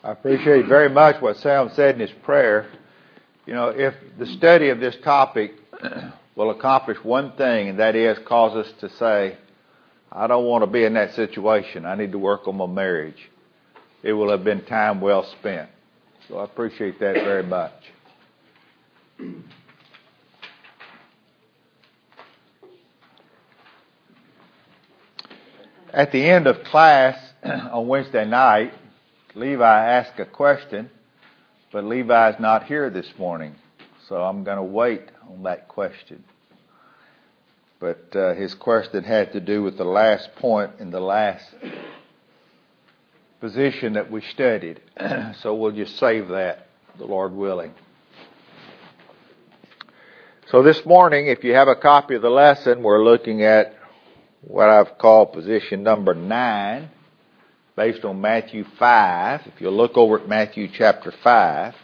I appreciate very much what Sam said in his prayer. You know, if the study of this topic will accomplish one thing, and that is cause us to say, I don't want to be in that situation. I need to work on my marriage. It will have been time well spent. So I appreciate that very much. At the end of class on Wednesday night, Levi asked a question, but Levi's not here this morning, so I'm going to wait on that question. But his question had to do with the last point in the last position that we studied, so we'll just save that, the Lord willing. So this morning, if you have a copy of the lesson, we're looking at what I've called position number 9, based on Matthew 5. If you look over at Matthew chapter 5.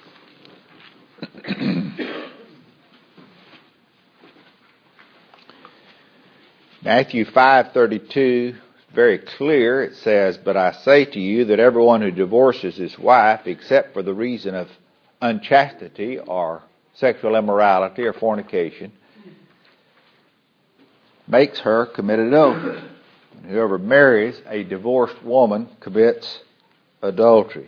Matthew 5:32 is very clear. It says, "But I say to you that everyone who divorces his wife, except for the reason of unchastity or sexual immorality or fornication, makes her commit adultery. And whoever marries a divorced woman commits adultery."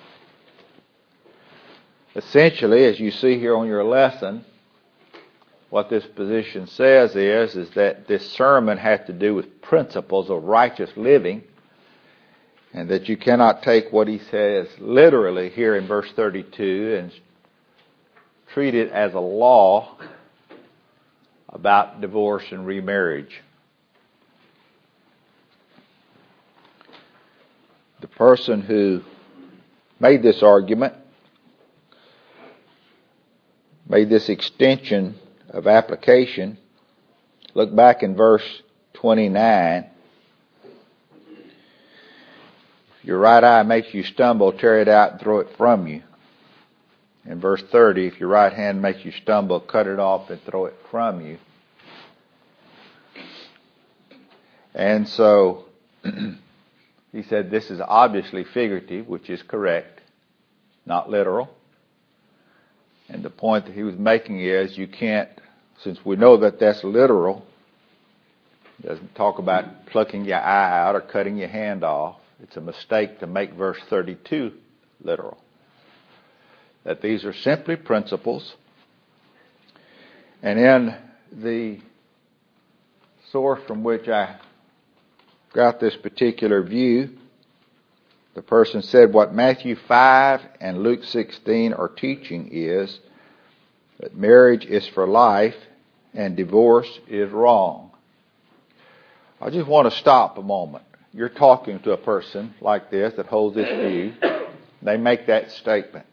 Essentially, as you see here on your lesson, what this position says is that this sermon has to do with principles of righteous living, and that you cannot take what he says literally here in verse 32 and treat it as a law about divorce and remarriage. The person who made this argument, made this extension of application, look back in verse 29. If your right eye makes you stumble, tear it out and throw it from you. In verse 30, if your right hand makes you stumble, cut it off and throw it from you. And so, he said this is obviously figurative, which is correct, not literal. And the point that he was making is you can't, since we know that that's literal, it doesn't talk about plucking your eye out or cutting your hand off. It's a mistake to make verse 32 literal. That these are simply principles. And in the source from which I got this particular view, the person said what Matthew 5 and Luke 16 are teaching is that marriage is for life and divorce is wrong. I just want to stop a moment. You're talking to a person like this that holds this view. They make that statement.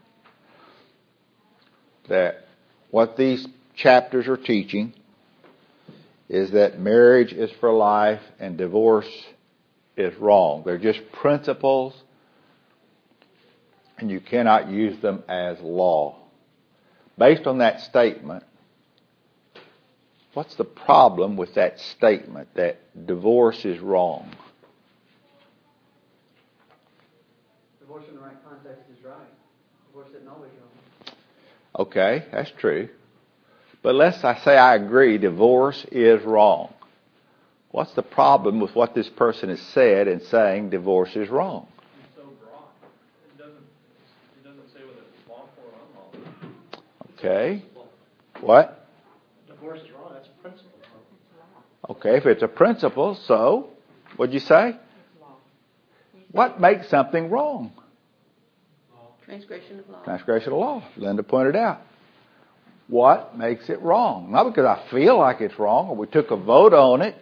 That what these chapters are teaching is that marriage is for life and divorce is wrong. They're just principles, and you cannot use them as law. Based on that statement, what's the problem with that statement that divorce is wrong? Divorce in the right context is right. Divorce isn't always wrong. Okay, that's true. But let's say I agree divorce is wrong. What's the problem with what this person has said in saying divorce is wrong? It's so broad. It doesn't say whether it's lawful or unlawful. Okay. What? Divorce is wrong. That's a principle. Okay, if it's a principle, so what'd you say? What makes something wrong? Transgression of law. Transgression of law. Linda pointed out. What makes it wrong? Not because I feel like it's wrong or we took a vote on it.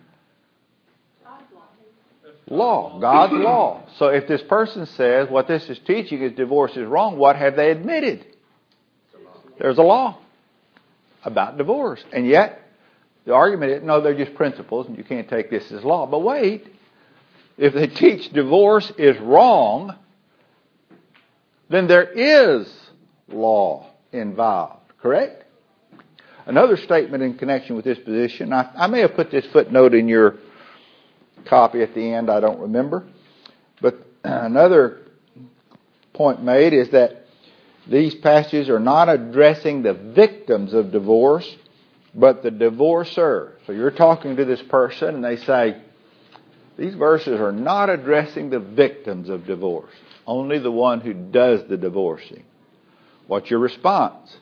Law. God's law. So if this person says what this is teaching is divorce is wrong, what have they admitted? There's a law about divorce. And yet, the argument is, no, they're just principles and you can't take this as law. But wait, if they teach divorce is wrong, then there is law involved, correct? Another statement in connection with this position, I may have put this footnote in your copy at the end, I don't remember. But another point made is that these passages are not addressing the victims of divorce, but the divorcer. So you're talking to this person and they say, these verses are not addressing the victims of divorce, only the one who does the divorcing. What's your response?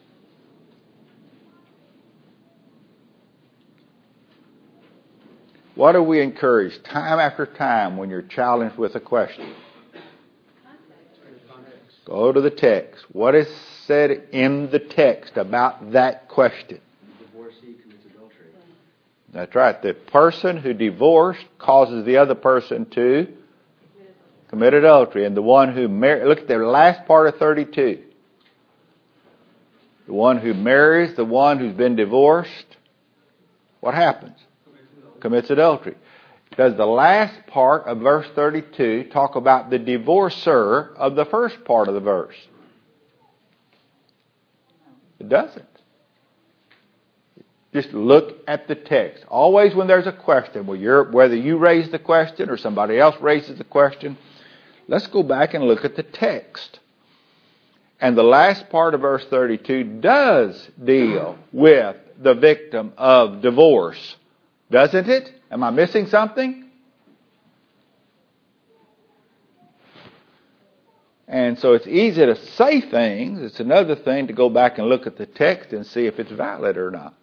What do we encourage time after time when you're challenged with a question? Go to the text. What is said in the text about that question? The divorcee commits adultery. That's right. The person who divorced causes the other person to commit adultery. And the one who marries, look at the last part of 32. The one who marries the one who's been divorced, what happens? Commits adultery. Does the last part of verse 32 talk about the divorcer of the first part of the verse? It doesn't. Just look at the text. Always when there's a question, whether you raise the question or somebody else raises the question, let's go back and look at the text. And the last part of verse 32 does deal with the victim of divorce. Doesn't it? Am I missing something? And so it's easy to say things. It's another thing to go back and look at the text and see if it's valid or not.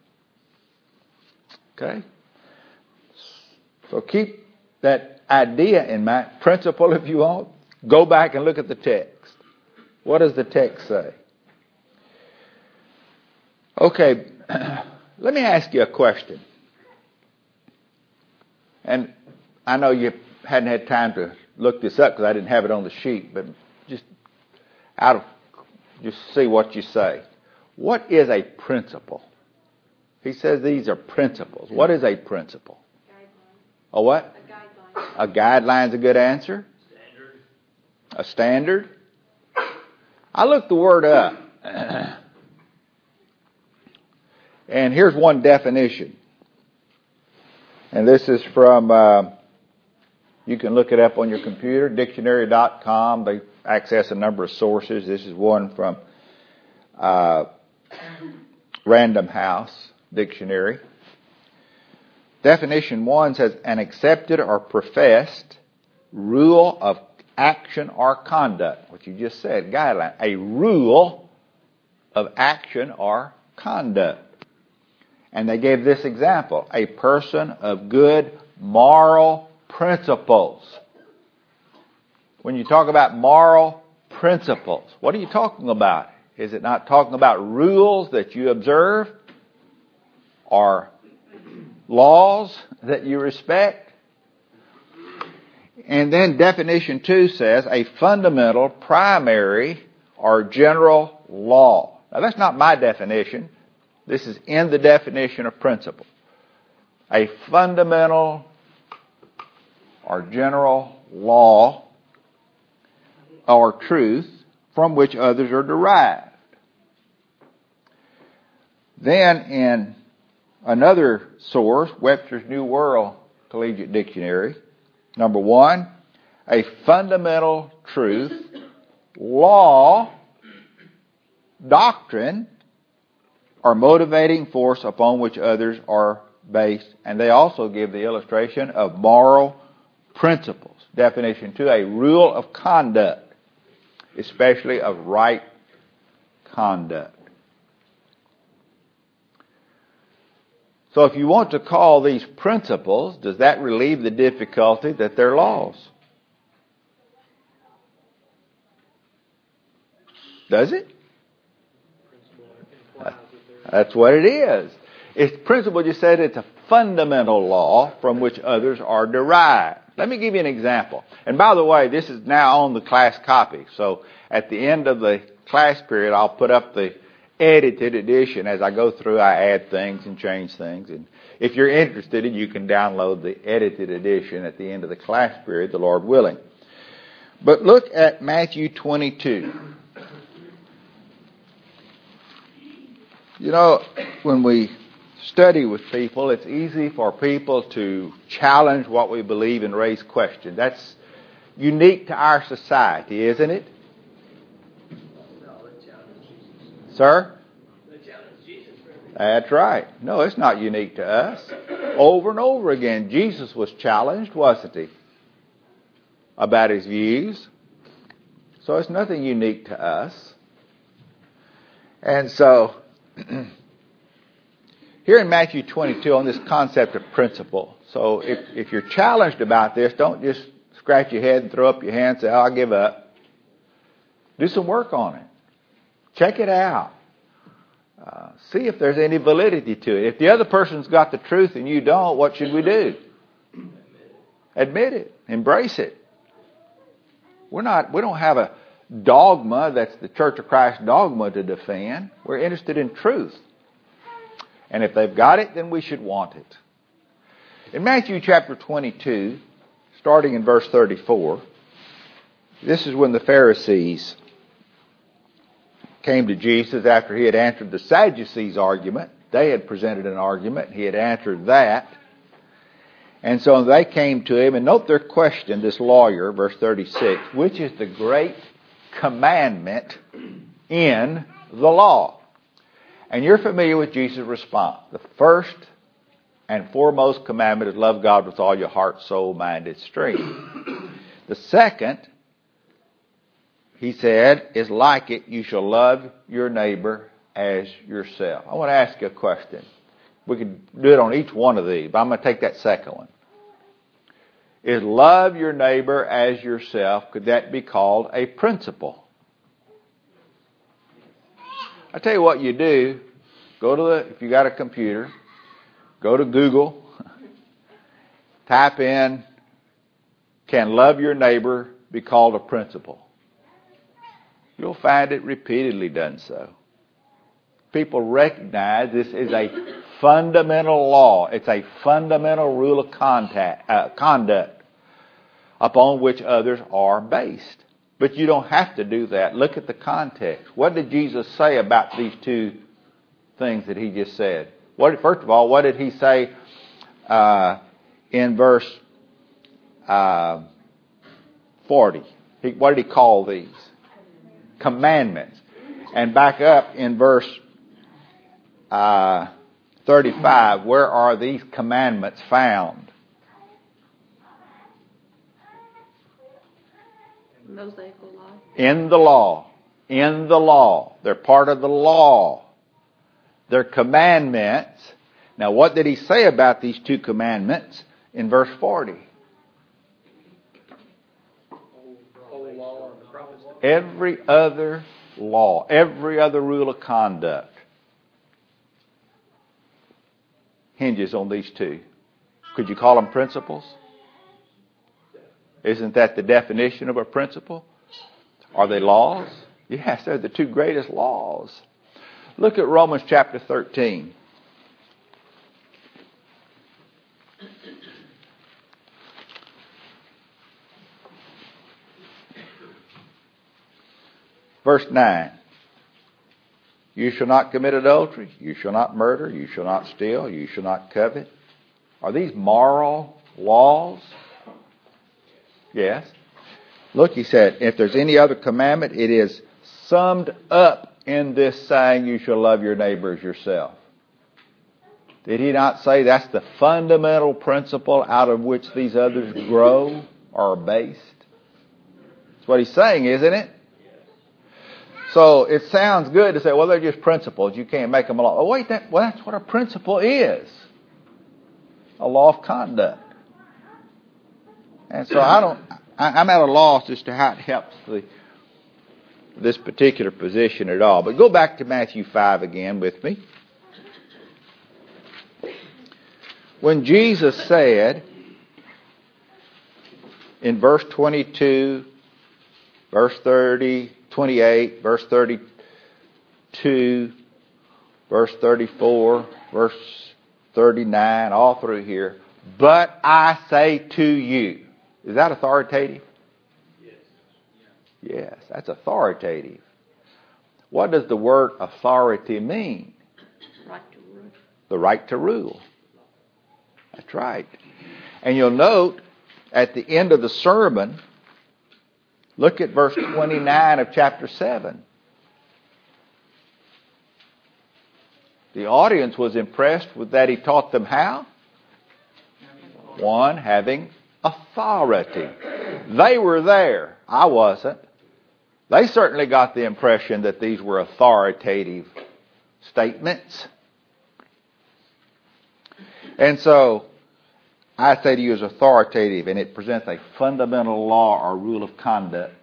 Okay? So keep that idea in mind. Principle, if you want. Go back and look at the text. What does the text say? Okay, let me ask you a question. And I know you hadn't had time to look this up because I didn't have it on the sheet, but just see what you say. What is a principle? He says these are principles. What is a principle? Guideline. A what? A guideline. A guideline's a good answer. Standard. A standard. I looked the word up. And here's one definition. And this is from, you can look it up on your computer, dictionary.com. They access a number of sources. This is one from Random House Dictionary. Definition 1 says, an accepted or professed rule of action or conduct. What you just said, guideline. A rule of action or conduct. And they gave this example. A person of good moral principles. When you talk about moral principles, what are you talking about? Is it not talking about rules that you observe? Or laws that you respect? And then definition 2 says a fundamental, primary, or general law. Now that's not my definition. This is in the definition of principle. A fundamental or general law or truth from which others are derived. Then in another source, Webster's New World Collegiate Dictionary, number 1, a fundamental truth, law, doctrine, or motivating force upon which others are based. And they also give the illustration of moral principles. Definition 2, a rule of conduct, especially of right conduct. So if you want to call these principles, does that relieve the difficulty that they're laws? Does it? That's what it is. It's principle, you said it's a fundamental law from which others are derived. Let me give you an example. And by the way, this is now on the class copy. So at the end of the class period, I'll put up the edited edition. As I go through, I add things and change things. And if you're interested, you can download the edited edition at the end of the class period, the Lord willing. But look at Matthew 22. You know, when we study with people, it's easy for people to challenge what we believe and raise questions. That's unique to our society, isn't it? Sir? They challenged Jesus for everything. That's right. No, it's not unique to us. Over and over again, Jesus was challenged, wasn't he? About his views. So it's nothing unique to us. And so, here in Matthew 22, on this concept of principle. So if you're challenged about this, don't just scratch your head and throw up your hands and say, I'll give up. Do some work on it. Check it out. See if there's any validity to it. If the other person's got the truth and you don't, what should we do? Admit it. Embrace it. We don't have a dogma that's the Church of Christ dogma to defend. We're interested in truth. And if they've got it, then we should want it. In Matthew chapter 22, starting in verse 34, this is when the Pharisees came to Jesus after he had answered the Sadducees' argument. They had presented an argument. He had answered that. And so they came to him, and note their question, this lawyer, verse 36, which is the great commandment in the law? And you're familiar with Jesus' response. The first and foremost commandment is love God with all your heart, soul, mind, and strength. The second, he said, is like it, you shall love your neighbor as yourself. I want to ask you a question. We could do it on each one of these, but I'm going to take that second one. Is love your neighbor as yourself, could that be called a principle? I tell you what you do. If you got a computer, go to Google, type in, can love your neighbor be called a principle? You'll find it repeatedly done so. People recognize this is a fundamental law. It's a fundamental rule of conduct upon which others are based. But you don't have to do that. Look at the context. What did Jesus say about these two things that he just said? First of all, what did he say in verse 40? What did he call these? Commandments. And back up in verse 35, where are these commandments found? Mosaical law. In the law. In the law. They're part of the law. They're commandments. Now, what did he say about these two commandments in verse 40? Every other law, every other rule of conduct hinges on these two. Could you call them principles? Isn't that the definition of a principle? Are they laws? Yes, they're the two greatest laws. Look at Romans chapter 13. Verse 9. You shall not commit adultery. You shall not murder. You shall not steal. You shall not covet. Are these moral laws? Yes. Look, he said, if there's any other commandment, it is summed up in this saying, you shall love your neighbor as yourself. Did he not say that's the fundamental principle out of which these others grow or are based? That's what he's saying, isn't it? So it sounds good to say, well, they're just principles. You can't make them a law. Oh, wait, that's what a principle is. A law of conduct. And so I'm at a loss as to how it helps this particular position at all. But go back to Matthew 5 again with me. When Jesus said in verse 22, verse 30, 28, verse 32, verse 34, verse 39, all through here, but I say to you. Is that authoritative? Yes. Yes, that's authoritative. What does the word authority mean? Right to rule. The right to rule. That's right. And you'll note at the end of the sermon, look at verse 29 of chapter 7. The audience was impressed with that he taught them how? One, having authority. They were there. I wasn't. They certainly got the impression that these were authoritative statements. And so, I say to you as authoritative, and it presents a fundamental law or rule of conduct.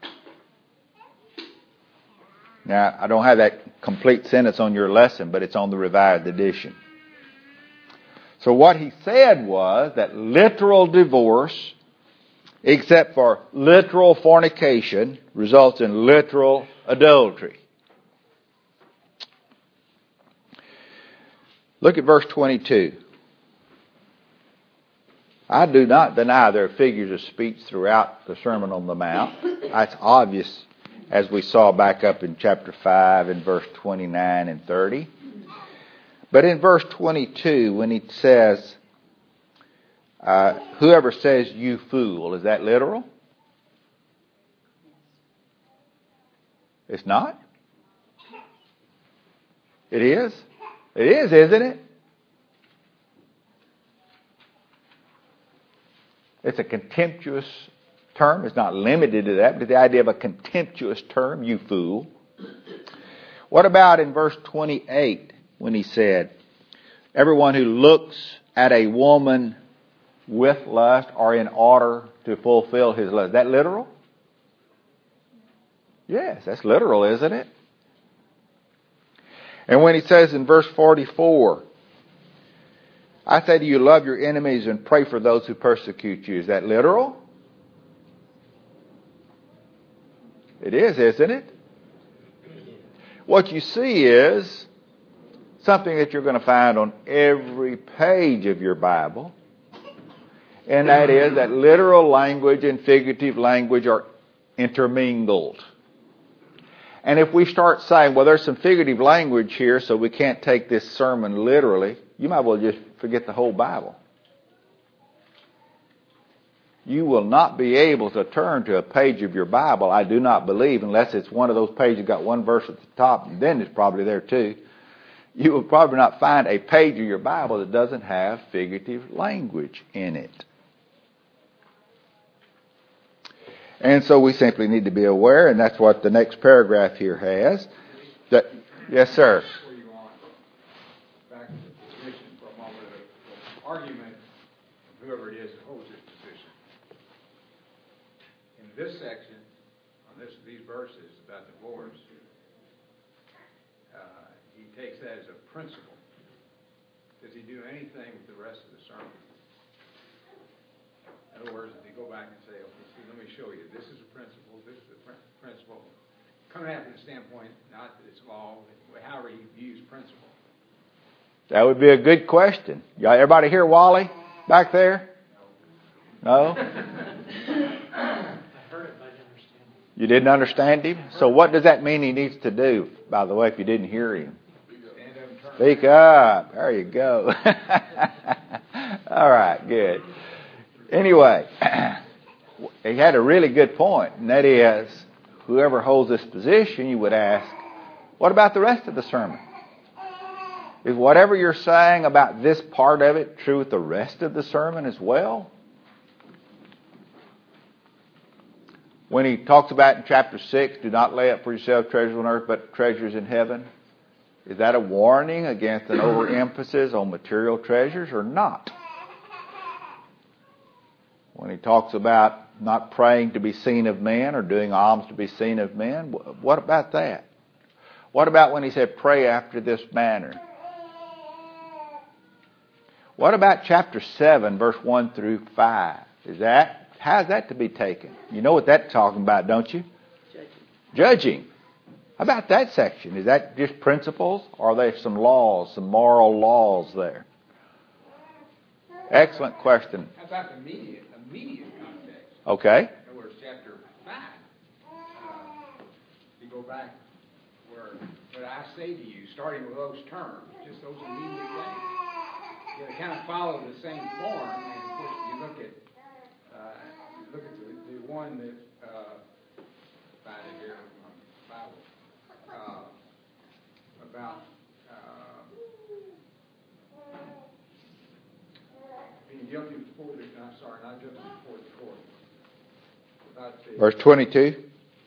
Now, I don't have that complete sentence on your lesson, but it's on the Revised Edition. So what he said was that literal divorce, except for literal fornication, results in literal adultery. Look at verse 22. I do not deny there are figures of speech throughout the Sermon on the Mount. That's obvious, as we saw back up in chapter 5 and verse 29 and 30. But in verse 22, when he says, whoever says you fool, is that literal? It's not? It is? It is, isn't it? It's a contemptuous term. It's not limited to that, but the idea of a contemptuous term, you fool. What about in verse 28 when he said, everyone who looks at a woman with lust or in order to fulfill his lust. Is that literal? Yes, that's literal, isn't it? And when he says in verse 44, I say to you, love your enemies and pray for those who persecute you. Is that literal? It is, isn't it? What you see is something that you're going to find on every page of your Bible, and that is that literal language and figurative language are intermingled. And if we start saying, well, there's some figurative language here, so we can't take this sermon literally, you might well just forget the whole Bible. You will not be able to turn to a page of your Bible, I do not believe, unless it's one of those pages that got one verse at the top, and then it's probably there too. You will probably not find a page of your Bible that doesn't have figurative language in it. And so we simply need to be aware, and that's what the next paragraph here has. That, yes, sir. Before you go on, back to the position for a moment, the argument of whoever it is that holds this position. In this section, on these verses about divorce, he takes that as a principle. Does he do anything with the rest of the sermon? In other words, if you go back and say, okay, see, let me show you, this is a principle, this is a principle. Coming at it from the standpoint, not that it's law, but however he views principle. That would be a good question. Everybody hear Wally back there? No? I heard it, but I didn't understand it. You didn't understand him? So what does that mean he needs to do, by the way, if you didn't hear him? Speak up. There you go. All right, good. Anyway, he had a really good point, and that is, whoever holds this position, you would ask, what about the rest of the sermon? Is whatever you're saying about this part of it true with the rest of the sermon as well? When he talks about in chapter 6, do not lay up for yourself treasures on earth, but treasures in heaven, is that a warning against an overemphasis on material treasures or not? When he talks about not praying to be seen of men or doing alms to be seen of men, what about that? What about when he said pray after this manner? What about chapter 7, verse 1 through 5? How's that to be taken? You know what that's talking about, don't you? Judging. How about that section? Is that just principles, or are there some laws, some moral laws there? Excellent question. How about the immediate context? Okay. In other words, chapter 5, you go back where I say to you, starting with those terms, just those immediate things. They kind of follow the same form, and of course you look at the one that find it here in my Bible about I'm sorry, not just before the court. About the, Verse 22.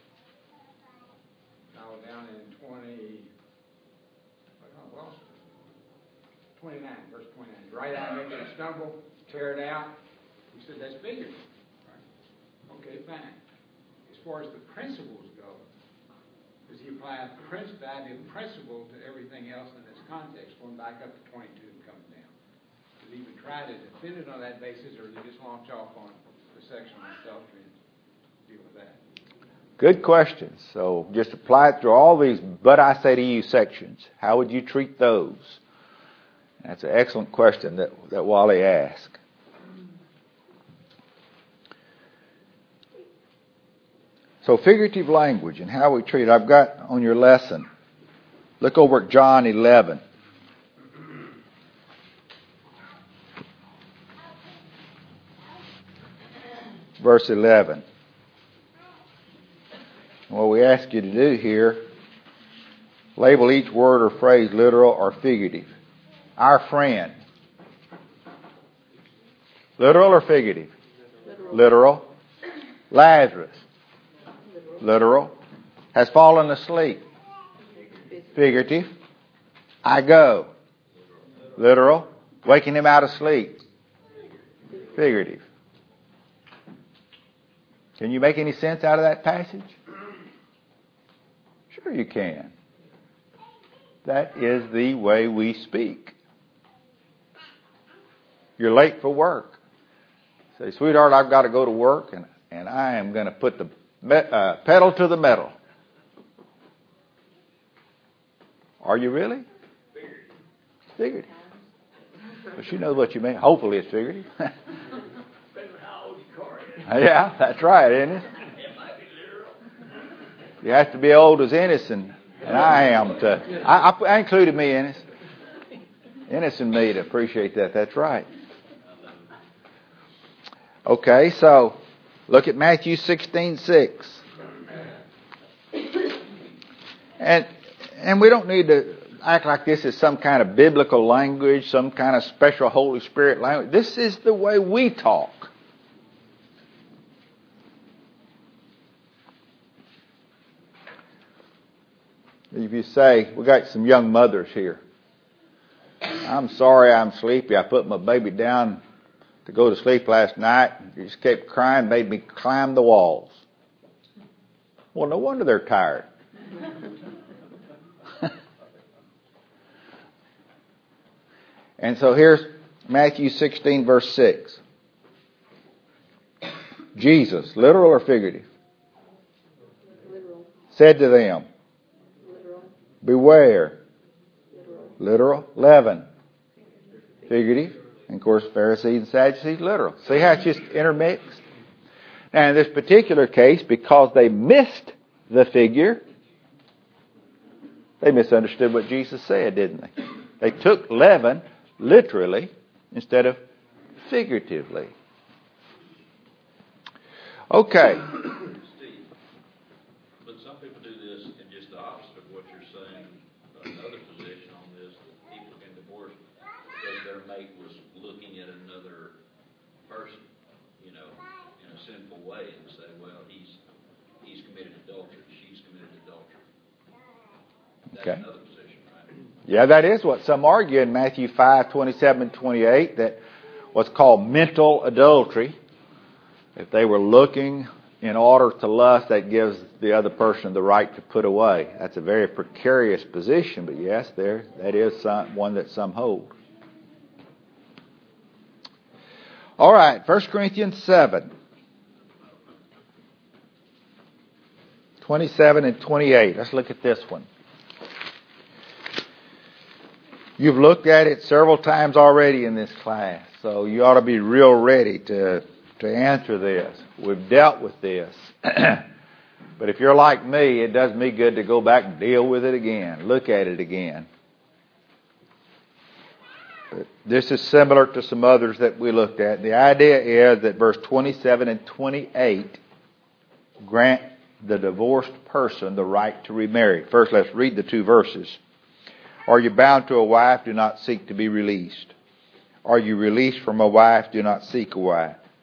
no, down in 29, verse 29. Right eye makes it stumble, tear it out. He said that's figurative. Right? Okay, fine. As far as the principles go, does he apply the idea of principle to everything else in this context, going back up to 22 and coming down? Does he even try to defend it on that basis, or does he just launch off on the section on adultery and deal with that? Good question. So just apply it through all these "but I say to you" sections. How would you treat those? That's an excellent question that Wally asked. So figurative language and how we treat it. I've got on your lesson. Look over at John 11. Verse 11. What we ask you to do here, label each word or phrase literal or figurative. Our friend. Literal or figurative? Literal. Lazarus. Literal. Has fallen asleep. Figurative. I go. Literal. Waking him out of sleep. Figurative. Can you make any sense out of that passage? Sure you can. That is the way we speak. You're late for work. Say, sweetheart, I've got to go to work, and I am going to put the pedal to the metal. Are you really? Figurative. But she knows what you mean. Hopefully it's figurative. Yeah, that's right, isn't it? You have to be old as Ennis and I am to. I included me, Ennis. Ennis and me to appreciate that. That's right. Okay, so look at Matthew 16:6. And we don't need to act like this is some kind of biblical language, some kind of special Holy Spirit language. This is the way we talk. If you say, we got some young mothers here. I'm sorry I'm sleepy. I put my baby down to go to sleep last night. He just kept crying, made me climb the walls. Well, no wonder they're tired. And so here's Matthew 16, verse 6. Jesus, literal or figurative? Literal. Said to them, Literal. beware. Literal. Literal. Leaven. Figurative. And of course, Pharisees and Sadducees, literal. See how it's just intermixed? Now, in this particular case, because they missed the figure, they misunderstood what Jesus said, didn't they? They took leaven literally instead of figuratively. Okay. Steve, but some people do this in just the opposite of what you're saying. Another position on this, that people can divorce because their mate was looking at another person, in a sinful way, and say, well, he's committed adultery, she's committed adultery. That's Okay. another position, right? Yeah, that is what some argue in Matthew 5:27-28, that what's called mental adultery. If they were looking in order to lust, that gives the other person the right to put away. That's a very precarious position, but yes, that is one that some hold. All right, 1 Corinthians 7, 27 and 28. Let's look at this one. You've looked at it several times already in this class, so you ought to be real ready to answer this. We've dealt with this. But if you're like me, it does me good to go back and deal with it again, look at it again. But this is similar to some others that we looked at. The idea is that verse 27 and 28 grant the divorced person the right to remarry. First, let's read the two verses. Are you bound to a wife? Do not seek to be released. Are you released from a wife? Do not seek a wife.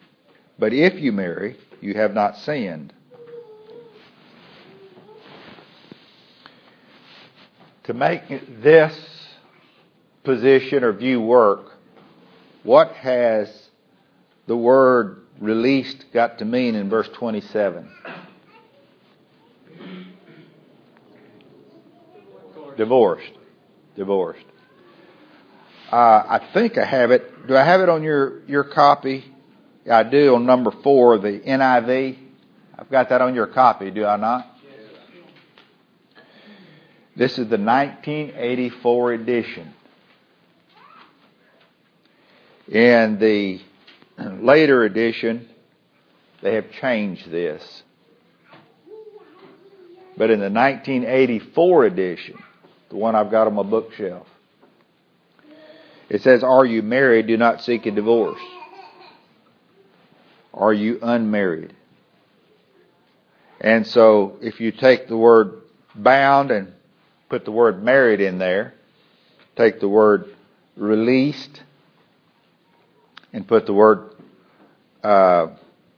But if you marry, you have not sinned. To make this position or view work, what has the word released got to mean in verse 27? Divorced. Divorced. I think I have it. Do I have it on your copy? I do, on number 4, the NIV. I've got that on your copy, do I not? This is the 1984 edition. In the later edition, they have changed this. But in the 1984 edition, the one I've got on my bookshelf, it says, "Are you married? Do not seek a divorce. Are you unmarried?" And so if you take the word bound and put the word married in there, take the word released and put the word are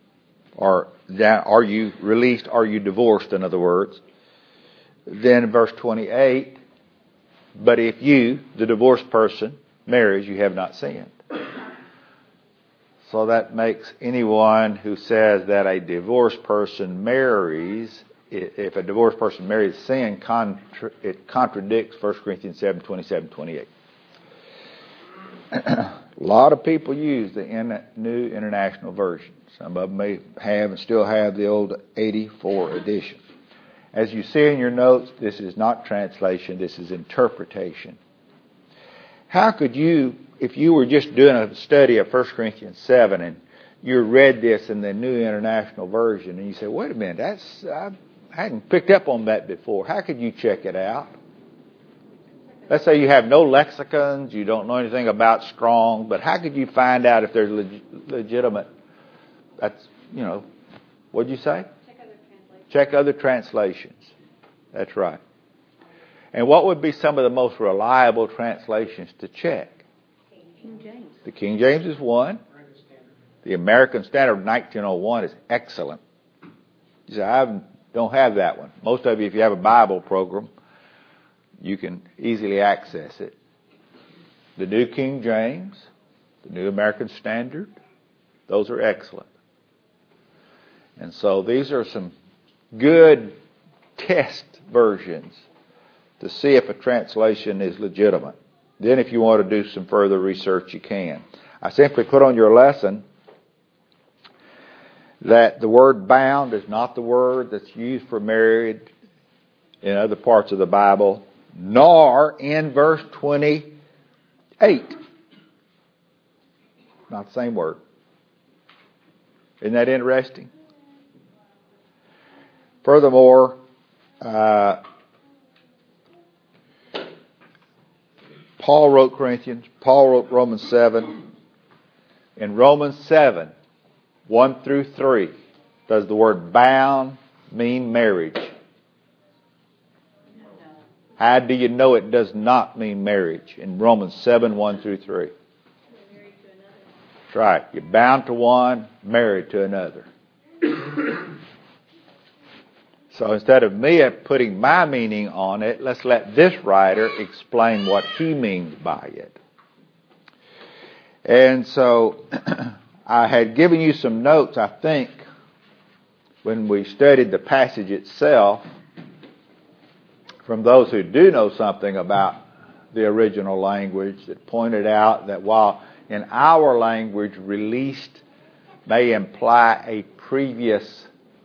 you released, are you divorced, in other words. Then verse 28, "But if you, the divorced person, marries, you have not sinned." So that makes anyone who says that a divorced person marries, if a divorced person marries sin, it contradicts 1 Corinthians 7, 27, 28. A lot of people use the New International Version. Some of them may have and still have the old 84 edition. As you see in your notes, this is not translation, this is interpretation. How could you, if you were just doing a study of 1 Corinthians 7 and you read this in the New International Version and you say, wait a minute, I hadn't picked up on that before. How could you check it out? Let's say you have no lexicons, you don't know anything about Strong, but how could you find out if there's legitimate, that's, what'd you say? Check other translations. That's right. And what would be some of the most reliable translations to check? King James. The King James is one. The American Standard of 1901 is excellent. You say, I don't have that one. Most of you, if you have a Bible program, you can easily access it. The New King James, the New American Standard, those are excellent. And so these are some good test versions to see if a translation is legitimate. Then if you want to do some further research, you can. I simply put on your lesson that the word bound is not the word that's used for married in other parts of the Bible, nor in verse 28. Not the same word. Isn't that interesting? Furthermore, Paul wrote Corinthians, Paul wrote Romans 7. In Romans 7, 1 through 3, does the word bound mean marriage? How do you know it does not mean marriage in Romans 7, 1 through 3? That's right. You're bound to one, married to another. So instead of me putting my meaning on it, let's let this writer explain what he means by it. And so I had given you some notes, I think, when we studied the passage itself, from those who do know something about the original language, that pointed out that while in our language released may imply a previous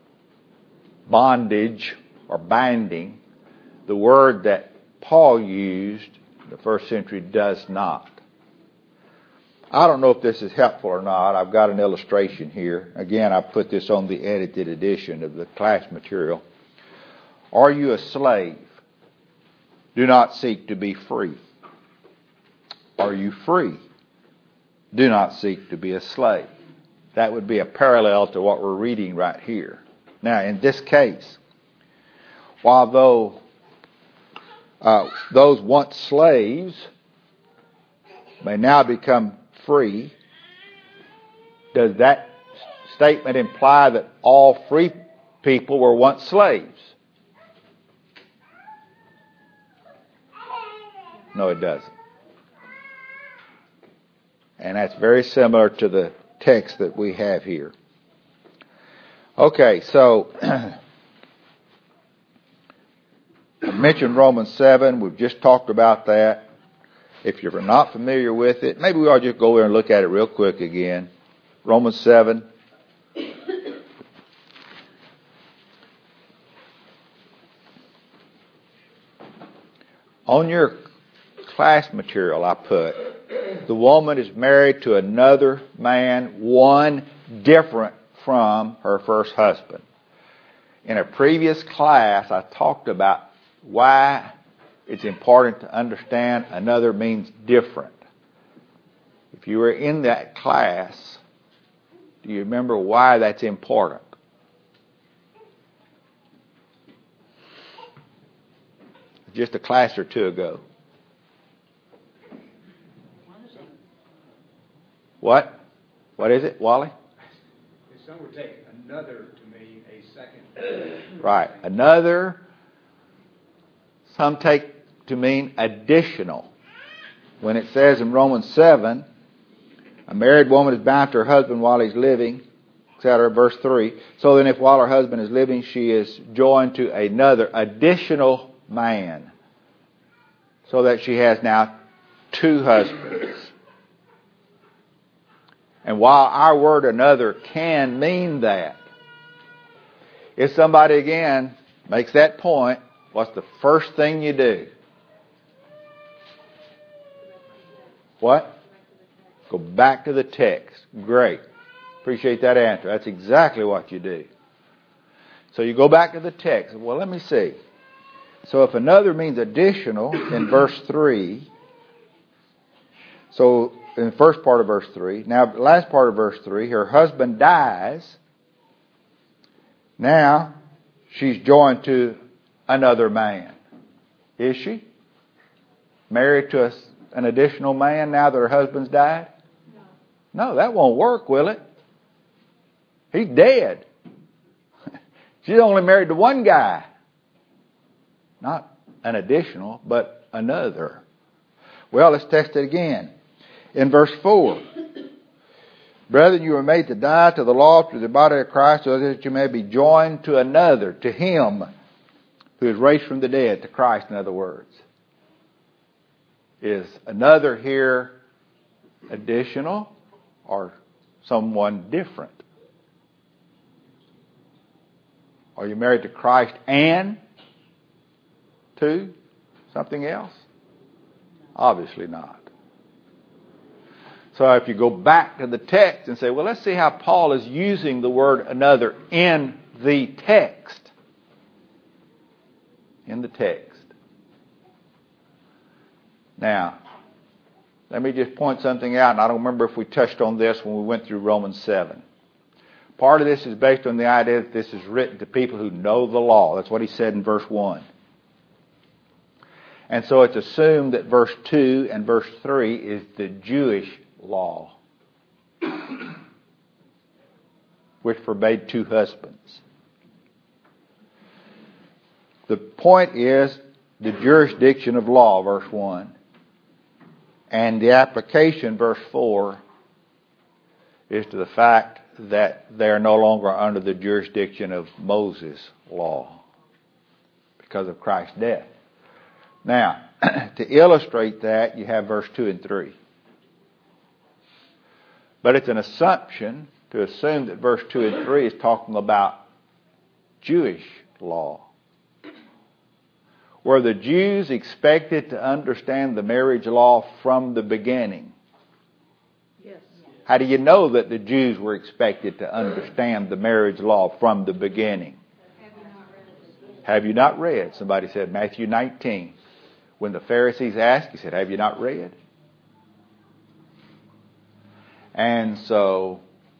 bondage or binding, the word that Paul used in the first century does not. I don't know if this is helpful or not. I've got an illustration here. Again, I put this on the edited edition of the class material. Are you a slave? Do not seek to be free. Are you free? Do not seek to be a slave. That would be a parallel to what we're reading right here. Now, in this case, while those once slaves may now become free, does that statement imply that all free people were once slaves? No, it doesn't. And that's very similar to the text that we have here. Okay, so I mentioned Romans 7. We've just talked about that. If you're not familiar with it, maybe we ought to just go there and look at it real quick again. Romans 7. On your class material I put, the woman is married to another man, one different from her first husband. In a previous class, I talked about why it's important to understand another means different. If you were in that class, do you remember why that's important? Just a class or two ago. What? What is it, Wally? Some would take another to mean a second. Right. Another. Some take to mean additional. When it says in Romans 7, a married woman is bound to her husband while he's living, etc., verse 3. So then if while her husband is living, she is joined to another additional man, so that she has now two husbands. And while our word another can mean that, if somebody again makes that point, what's the first thing you do? What? Go back to the text. Great. Appreciate that answer. That's exactly what you do. So you go back to the text. Well, let me see. So if another means additional in verse 3, so in the first part of verse 3, now the last part of verse 3, her husband dies. Now she's joined to another man. Is she? Married to an additional man now that her husband's died? No, that won't work, will it? He's dead. She's only married to one guy. Not an additional, but another. Well, let's test it again. In verse 4, brethren, you were made to die to the law through the body of Christ, so that you may be joined to another, to Him who is raised from the dead, to Christ, in other words. Is another here additional or someone different? Are you married to Christ and to something else? Obviously not. So if you go back to the text and say, well, let's see how Paul is using the word another in the text. In the text. Now, let me just point something out, and I don't remember if we touched on this when we went through Romans 7. Part of this is based on the idea that this is written to people who know the law. That's what he said in verse 1. And so it's assumed that verse 2 and verse 3 is the Jewish law, which forbade two husbands. The point is the jurisdiction of law, verse 1. And the application, verse 4, is to the fact that they are no longer under the jurisdiction of Moses' law because of Christ's death. Now, to illustrate that, you have verse 2 and 3. But it's an assumption to assume that verse 2 and 3 is talking about Jewish law. Were the Jews expected to understand the marriage law from the beginning? Yes. How do you know that the Jews were expected to understand the marriage law from the beginning? Have you not read? Somebody said Matthew 19. When the Pharisees asked, he said, have you not read? And so,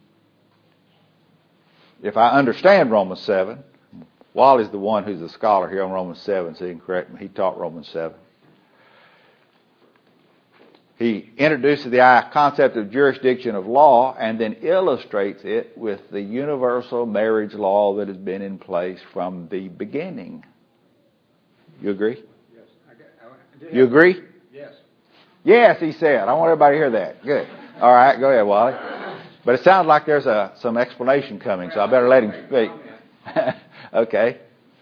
if I understand Romans 7, Wally's the one who's a scholar here on Romans 7, so he can correct me. He taught Romans 7. he introduces the concept of jurisdiction of law and then illustrates it with the universal marriage law that has been in place from the beginning. You agree? Yes. You agree? Yes. Yes, he said. I want everybody to hear that. Good. All right, go ahead, Wally. But it sounds like there's some explanation coming, so I better let him speak. Okay.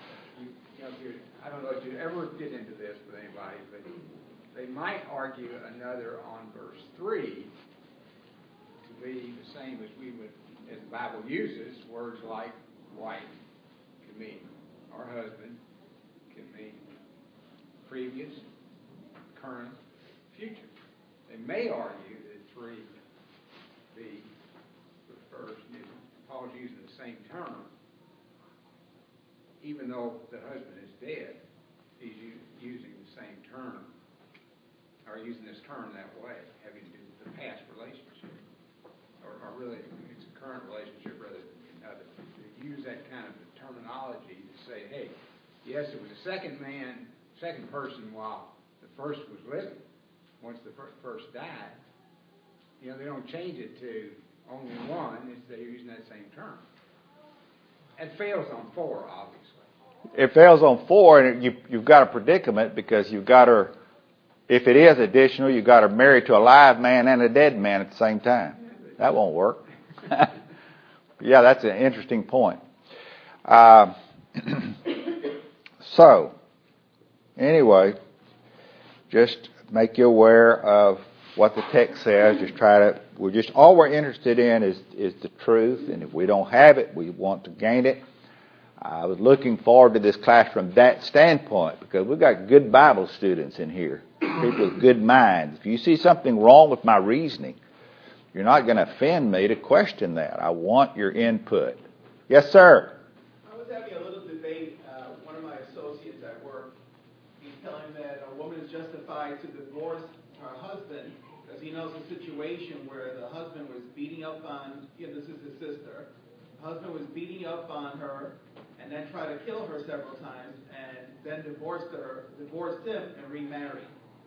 I don't know if you ever get into this with anybody, but they might argue another on verse 3 to be the same as as the Bible uses, words like wife can mean, or husband can mean previous, current, future. They may argue that 3b refers to, Paul's using the same term, even though the husband is dead, he's using the same term, or using this term that way, having to do with the past relationship, or really it's a current relationship rather than another. To use that kind of terminology to say, hey, yes, it was a second person while the first was living. Once the first died, they don't change it to only one. They're using that same term. It fails on 4, obviously. It fails on 4, and you've got a predicament because you've got her, if it is additional, you've got her married to a live man and a dead man at the same time. That won't work. Yeah, that's an interesting point. So, anyway, just make you aware of what the text says. All we're interested in is the truth, and if we don't have it, we want to gain it. I was looking forward to this class from that standpoint because we've got good Bible students in here, people with good minds. If you see something wrong with my reasoning, you're not going to offend me to question that. I want your input. Yes, sir. I was having a little debate. One of my associates at work, he's telling me that a woman is justified to divorce her husband because he knows a situation where the husband was beating up on, this is his sister, the husband was beating up on her and then tried to kill her several times and then divorced him and remarried.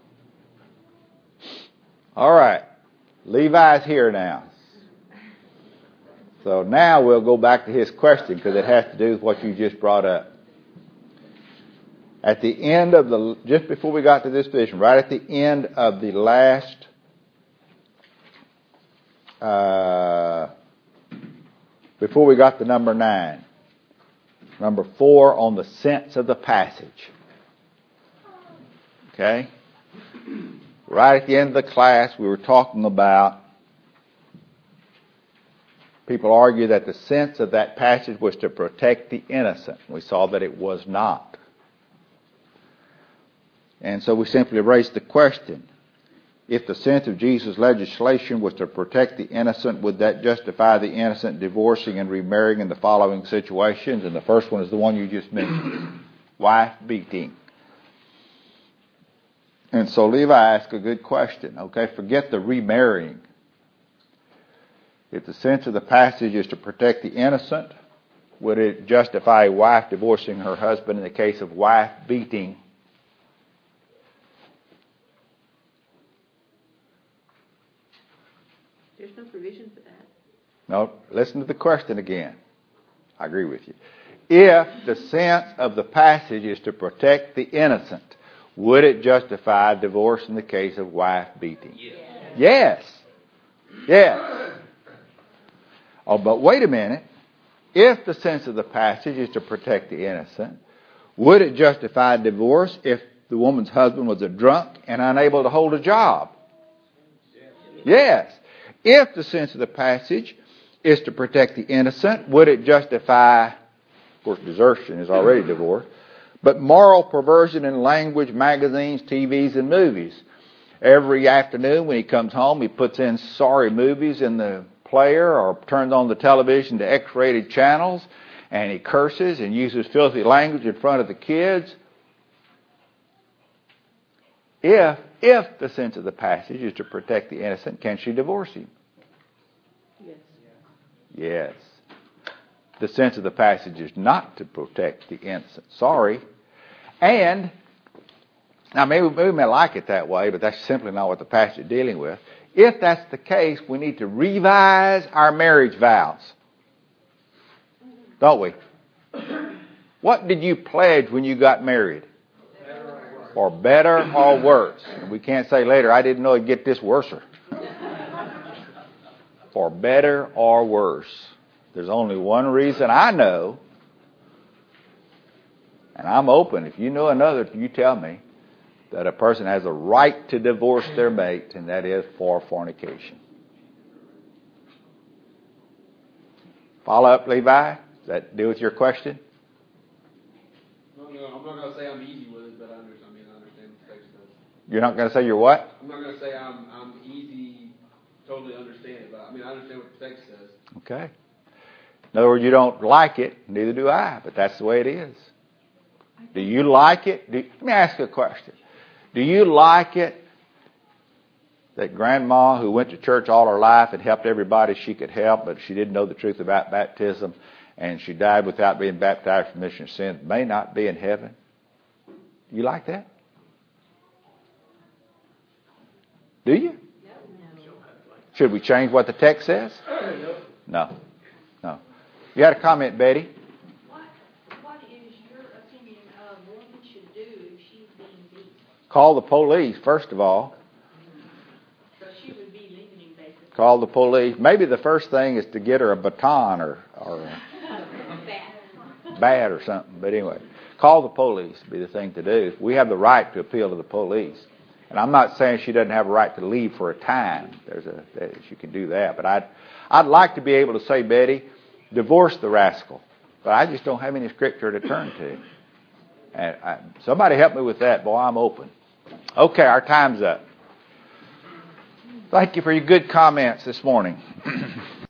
All right. Levi's here now. So now we'll go back to his question because it has to do with what you just brought up. At the end of just before we got to this vision, right at the end of the last, before we got to number 9, number 4 on the sense of the passage. Okay? Right at the end of the class, we were talking about people argue that the sense of that passage was to protect the innocent. We saw that it was not. And so we simply raised the question, if the sense of Jesus' legislation was to protect the innocent, would that justify the innocent divorcing and remarrying in the following situations? And the first one is the one you just mentioned, wife beating. And so Levi asked a good question. Okay, forget the remarrying. If the sense of the passage is to protect the innocent, would it justify a wife divorcing her husband in the case of wife beating? There's no provision for that. No, listen to the question again. I agree with you. If the sense of the passage is to protect the innocent, would it justify divorce in the case of wife beating? Yes. Yes. Oh, but wait a minute. If the sense of the passage is to protect the innocent, would it justify divorce if the woman's husband was a drunk and unable to hold a job? Yes. If the sense of the passage is to protect the innocent, would it justify, of course, desertion is already divorce, but moral perversion in language, magazines, TVs, and movies? Every afternoon when he comes home, he puts in sorry movies in the player or turns on the television to X-rated channels, and he curses and uses filthy language in front of the kids. If the sense of the passage is to protect the innocent, can she divorce him? Yes. Yes. The sense of the passage is not to protect the innocent. Sorry. And Now, maybe we may like it that way, but that's simply not what the passage is dealing with. If that's the case, we need to revise our marriage vows. Don't we? What did you pledge when you got married? For better or worse. And we can't say later, I didn't know it'd get this worser. For better or worse. There's only one reason I know, and I'm open. If you know another, you tell me, that a person has a right to divorce their mate, and that is for fornication. Follow up, Levi? Does that deal with your question? No, I'm not going to say I'm easy with it, but I understand what the text says. You're not going to say you're what? I'm not going to say I'm easy, totally understand it, but I understand what the text says. Okay. In other words, you don't like it, neither do I, but that's the way it is. Do you like it? Let me ask you a question. Do you like it that grandma, who went to church all her life and helped everybody she could help, but she didn't know the truth about baptism, and she died without being baptized for remission of sins, may not be in heaven? You like that? Do you? Should we change what the text says? No. You had a comment, Betty? What is your opinion of what woman should do if she's being beaten? Call the police, first of all. So she would be leaving, basically. Call the police. Maybe the first thing is to get her a baton or bat or something. But anyway, call the police would be the thing to do. We have the right to appeal to the police. And I'm not saying she doesn't have a right to leave for a time. She can do that. But I'd like to be able to say, Betty, divorce the rascal. But I just don't have any scripture to turn to. And somebody help me with that. Boy, I'm open. Okay, our time's up. Thank you for your good comments this morning.